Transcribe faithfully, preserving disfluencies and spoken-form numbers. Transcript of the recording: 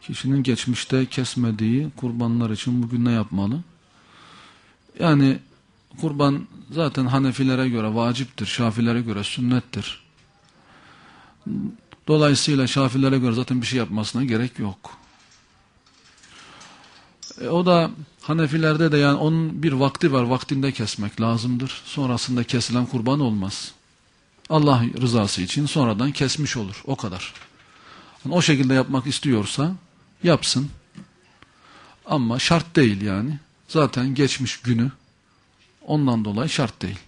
Kişinin geçmişte kesmediği kurbanlar için bugün ne yapmalı? Yani kurban zaten Hanefilere göre vaciptir, Şafilere göre sünnettir. Dolayısıyla Şafilere göre zaten bir şey yapmasına gerek yok. E, o da Hanefilerde de yani onun bir vakti var, vaktinde kesmek lazımdır. Sonrasında kesilen kurban olmaz. Allah rızası için sonradan kesmiş olur, o kadar. Yani o şekilde yapmak istiyorsa yapsın. Ama şart değil yani. Zaten geçmiş günü ondan dolayı şart değil.